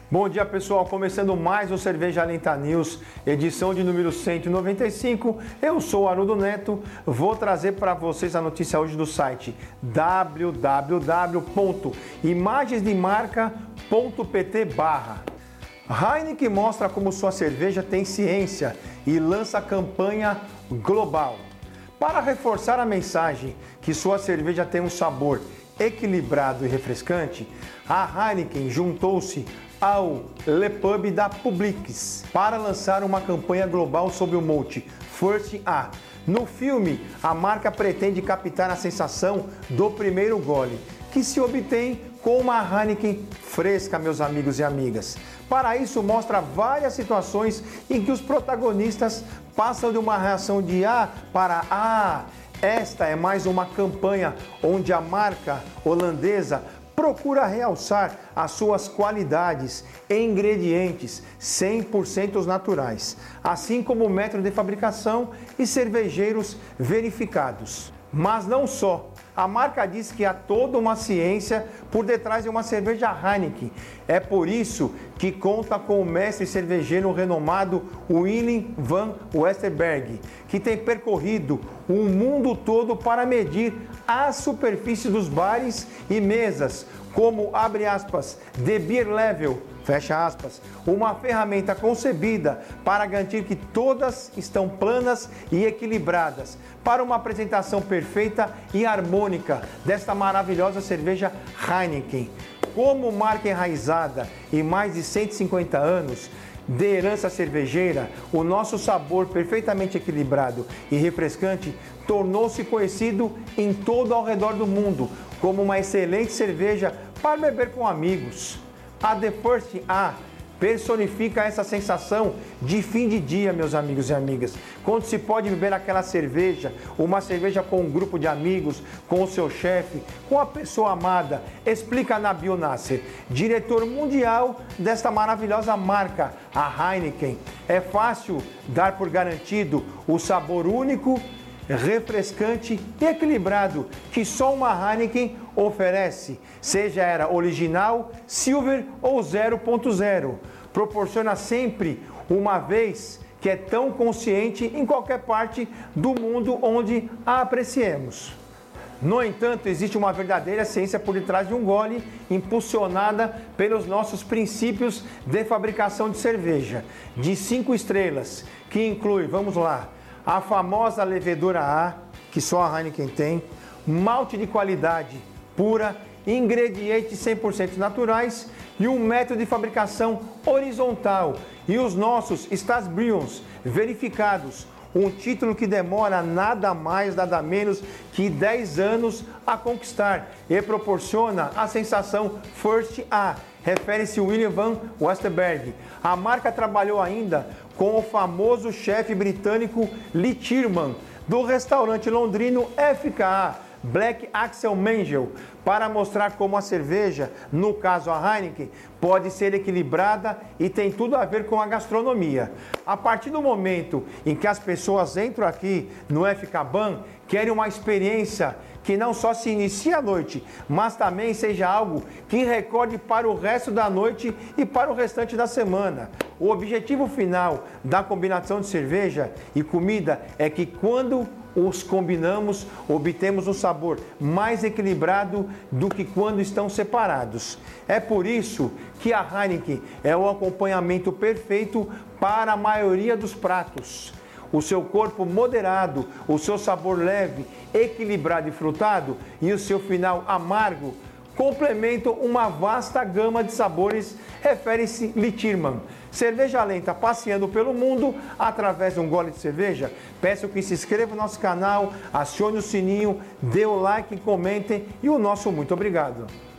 Bom dia, pessoal, começando mais um Cerveja Lenta News, edição de número 195. Eu sou o Haroldo Neto, vou trazer para vocês a notícia hoje do site www.imagensdemarca.pt/. Heineken mostra como sua cerveja tem ciência e lança campanha global. Para reforçar a mensagem que sua cerveja tem um sabor equilibrado e refrescante, a Heineken juntou-se ao Le Pub da Publix para lançar uma campanha global sobre o mote First A. No filme, a marca pretende captar a sensação do primeiro gole, que se obtém com uma Heineken fresca, meus amigos e amigas. Para isso, mostra várias situações em que os protagonistas passam de uma reação de A para A. Esta é mais uma campanha onde a marca holandesa procura realçar as suas qualidades e ingredientes 100% naturais, assim como o método de fabricação e cervejeiros verificados. Mas não só. A marca diz que há toda uma ciência por detrás de uma cerveja Heineken. É por isso que conta com o mestre cervejeiro renomado Willem van Westerberghe, que tem percorrido o mundo todo para medir a superfície dos bares e mesas, como, abre aspas, The Beer Level, fecha aspas, uma ferramenta concebida para garantir que todas estão planas e equilibradas para uma apresentação perfeita e harmônica desta maravilhosa cerveja Heineken. Como marca enraizada em mais de 150 anos de herança cervejeira, o nosso sabor perfeitamente equilibrado e refrescante tornou-se conhecido em todo ao redor do mundo como uma excelente cerveja para beber com amigos. A The First A personifica essa sensação de fim de dia, meus amigos e amigas, quando se pode beber aquela cerveja, uma cerveja com um grupo de amigos, com o seu chefe, com a pessoa amada, explica Nabil Nasser, diretor mundial desta maravilhosa marca, a Heineken. É fácil dar por garantido o sabor único, refrescante e equilibrado que só uma Heineken oferece, seja ela original, silver ou 0.0. Proporciona sempre uma vez que é tão consciente em qualquer parte do mundo onde a apreciemos. No entanto, existe uma verdadeira ciência por detrás de um gole, impulsionada pelos nossos princípios de fabricação de cerveja, de 5 estrelas, que inclui, vamos lá, a famosa levedura A, que só a Heineken tem, malte de qualidade pura, ingredientes 100% naturais e um método de fabricação horizontal e os nossos Stadsbryggers verificados, um título que demora nada mais, nada menos que 10 anos a conquistar e proporciona a sensação First A. Refere-se Willem van Westerberghe. A marca trabalhou ainda com o famoso chefe britânico Lee Tierman, do restaurante londrino FKA, Black Axel Mangel, para mostrar como a cerveja, no caso a Heineken, pode ser equilibrada e tem tudo a ver com a gastronomia. A partir do momento em que as pessoas entram aqui no FKBAN, querem uma experiência que não só se inicie à noite, mas também seja algo que recorde para o resto da noite e para o restante da semana. O objetivo final da combinação de cerveja e comida é que quando os combinamos, obtemos um sabor mais equilibrado do que quando estão separados. É por isso que a Heineken é o acompanhamento perfeito para a maioria dos pratos. O seu corpo moderado, o seu sabor leve, equilibrado e frutado e o seu final amargo complementam uma vasta gama de sabores, refere-se Lee Tierman. Cerveja lenta passeando pelo mundo através de um gole de cerveja. Peço que se inscreva no nosso canal, acione o sininho, dê o like, comentem e o nosso muito obrigado.